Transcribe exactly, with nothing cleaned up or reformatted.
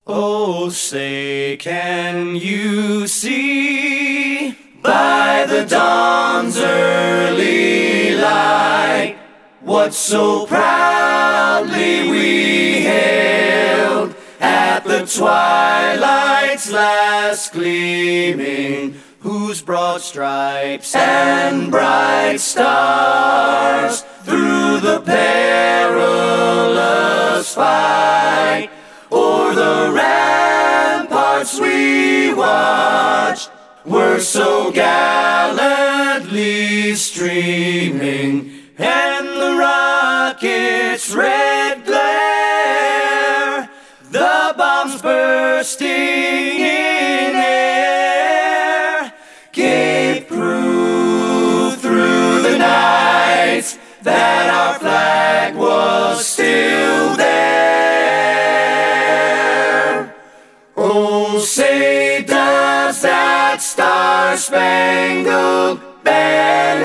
Oh, say, can you see by the dawn's early light what so proudly we hailed at the twilight's last gleaming, whose broad stripes and bright stars through the perilous fight o'er the ramparts we watched were so gallantly streaming, and the rocket's red glare, the bombs bursting in air, gave proof through the night that our flag was still there. Oh, say, does that star-spangled banner